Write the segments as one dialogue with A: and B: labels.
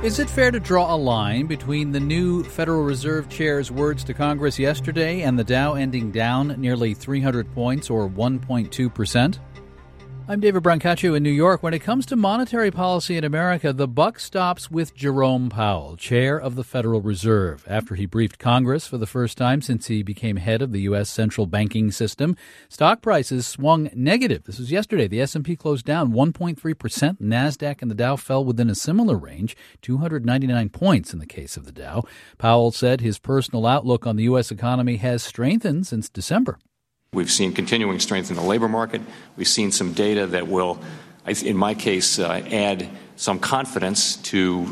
A: Is it fair to draw a line between the new Federal Reserve Chair's words to Congress yesterday and the Dow ending down nearly 300 points or 1.2%? I'm David Brancaccio in New York. When it comes to monetary policy in America, the buck stops with Jerome Powell, chair of the Federal Reserve. After he briefed Congress for the first time since he became head of the U.S. central banking system, stock prices swung negative. This was yesterday. The S&P closed down 1.3%. NASDAQ and the Dow fell within a similar range, 299 points in the case of the Dow. Powell said his personal outlook on the U.S. economy has strengthened since December.
B: We've seen continuing strength in the labor market. We've seen some data that will, in my case, add some confidence to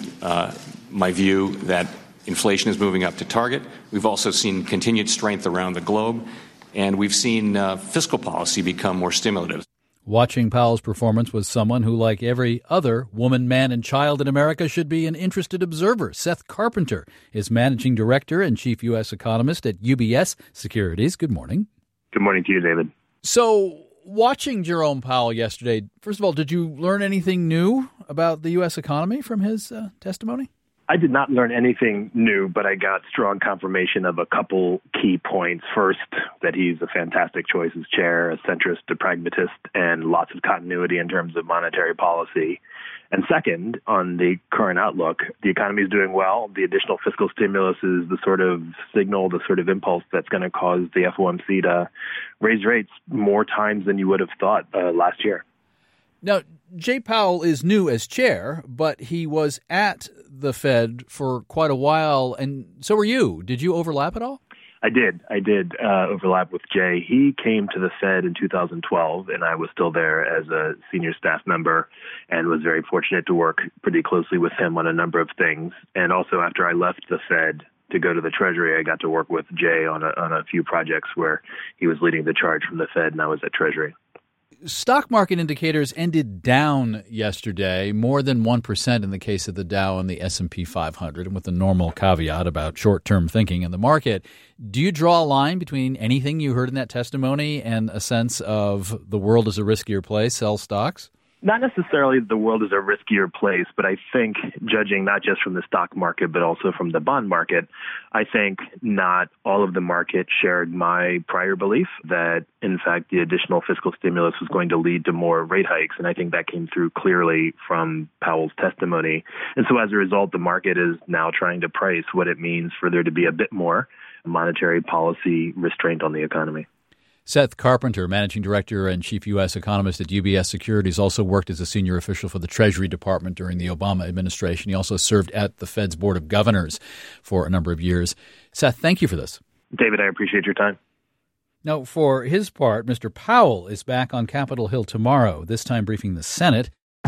B: my view that inflation is moving up to target. We've also seen continued strength around the globe, and we've seen fiscal policy become more stimulative.
A: Watching Powell's performance was someone who, like every other woman, man, and child in America, should be an interested observer. Seth Carpenter is managing director and chief U.S. economist at UBS Securities. Good morning.
C: Good morning to you, David.
A: So, watching Jerome Powell yesterday, first of all, did you learn anything new about the U.S. economy from his testimony?
C: I did not learn anything new, but I got strong confirmation of a couple key points. First, that he's a fantastic choice as chair, a centrist, a pragmatist, and lots of continuity in terms of monetary policy. And second, on the current outlook, the economy is doing well. The additional fiscal stimulus is the sort of signal, the sort of impulse that's going to cause the FOMC to raise rates more times than you would have thought last year.
A: Now, Jay Powell is new as chair, but he was at the Fed for quite a while, and so were you. Did you overlap at all?
C: I did overlap with Jay. He came to the Fed in 2012, and I was still there as a senior staff member and was very fortunate to work pretty closely with him on a number of things. And also after I left the Fed to go to the Treasury, I got to work with Jay on a few projects where he was leading the charge from the Fed, and I was at Treasury.
A: Stock market indicators ended down yesterday, more than 1% in the case of the Dow and the S&P 500, and with the normal caveat about short-term thinking in the market. Do you draw a line between anything you heard in that testimony and a sense of the world is a riskier place, sell stocks?
C: Not necessarily the world is a riskier place, but I think judging not just from the stock market, but also from the bond market, I think not all of the market shared my prior belief that, in fact, the additional fiscal stimulus was going to lead to more rate hikes. And I think that came through clearly from Powell's testimony. And so as a result, the market is now trying to price what it means for there to be a bit more monetary policy restraint on the economy.
A: Seth Carpenter, managing director and chief U.S. economist at UBS Securities, also worked as a senior official for the Treasury Department during the Obama administration. He also served at the Fed's Board of Governors for a number of years. Seth, thank you for this.
C: David, I appreciate your time.
A: Now, for his part, Mr. Powell is back on Capitol Hill tomorrow, this time briefing the Senate.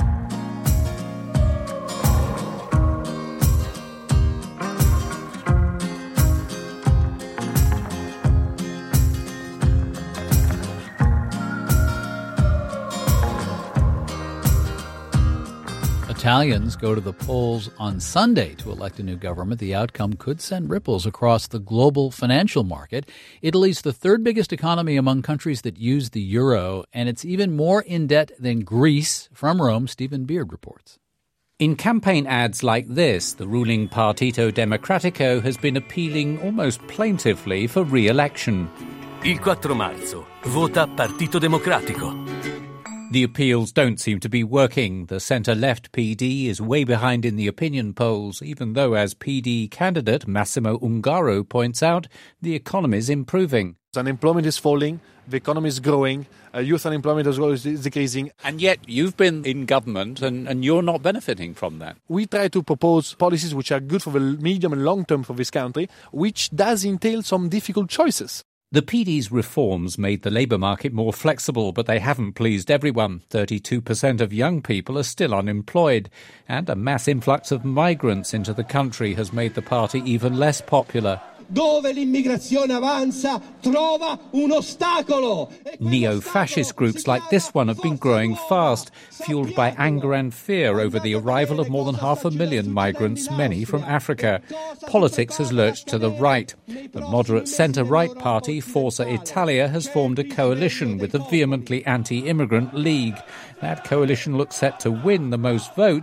A: Italians go to the polls on Sunday to elect a new government. The outcome could send ripples across the global financial market. Italy's the third biggest economy among countries that use the euro, and it's even more in debt than Greece. From Rome, Stephen Beard reports.
D: In campaign ads like this, the ruling Partito Democratico has been appealing almost plaintively for re-election.
E: Il 4 marzo, vota Partito Democratico.
D: The appeals don't seem to be working. The centre-left PD is way behind in the opinion polls, even though, as PD candidate Massimo Ungaro points out, the economy is improving.
F: Unemployment is falling, the economy is growing, youth unemployment as well is decreasing.
D: And yet you've been in government and you're not benefiting from that.
F: We try to propose policies which are good for the medium and long term for this country, which does entail some difficult choices.
D: The PD's reforms made the labour market more flexible, but they haven't pleased everyone. 32% of young people are still unemployed, and a mass influx of migrants into the country has made the party even less popular.
G: Dove l'immigrazione avanza, trova un ostacolo.
D: Neo-fascist groups like this one have been growing fast, fueled by anger and fear over the arrival of more than 500,000 migrants, many from Africa. Politics has lurched to the right. The moderate centre-right party, Forza Italia, has formed a coalition with the vehemently anti-immigrant League. That coalition looks set to win the most votes,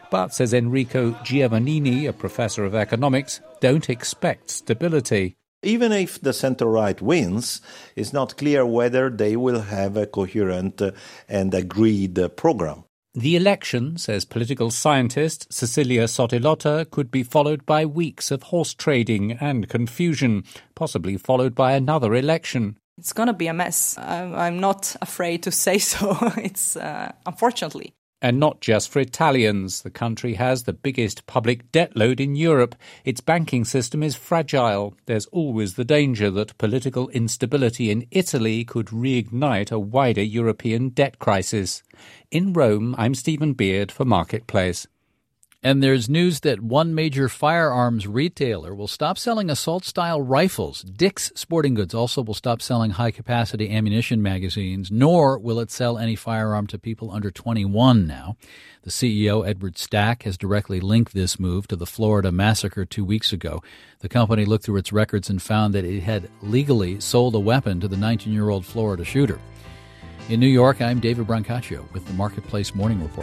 D: But, says Enrico Giovannini, a professor of economics, don't expect stability.
H: Even if the center-right wins, it's not clear whether they will have a coherent and agreed program.
D: The election, says political scientist Cecilia Sottilotta, could be followed by weeks of horse trading and confusion, possibly followed by another election.
I: It's going to be a mess. I'm not afraid to say so. It's unfortunately.
D: And not just for Italians. The country has the biggest public debt load in Europe. Its banking system is fragile. There's always the danger that political instability in Italy could reignite a wider European debt crisis. In Rome, I'm Stephen Beard for Marketplace.
A: And there's news that one major firearms retailer will stop selling assault-style rifles. Dick's Sporting Goods also will stop selling high-capacity ammunition magazines, nor will it sell any firearm to people under 21 now. The CEO, Edward Stack, has directly linked this move to the Florida massacre 2 weeks ago. The company looked through its records and found that it had legally sold a weapon to the 19-year-old Florida shooter. In New York, I'm David Brancaccio with the Marketplace Morning Report.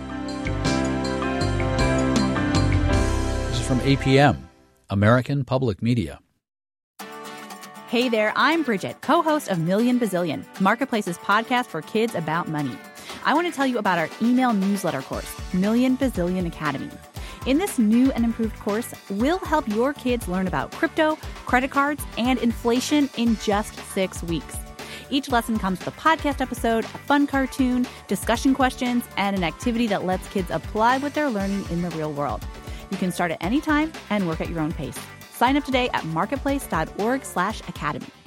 A: From APM, American Public Media.
J: Hey there, I'm Bridget, co-host of Million Bazillion, Marketplace's podcast for kids about money. I want to tell you about our email newsletter course, Million Bazillion Academy. In this new and improved course, we'll help your kids learn about crypto, credit cards, and inflation in just 6 weeks. Each lesson comes with a podcast episode, a fun cartoon, discussion questions, and an activity that lets kids apply what they're learning in the real world. You can start at any time and work at your own pace. Sign up today at marketplace.org/academy.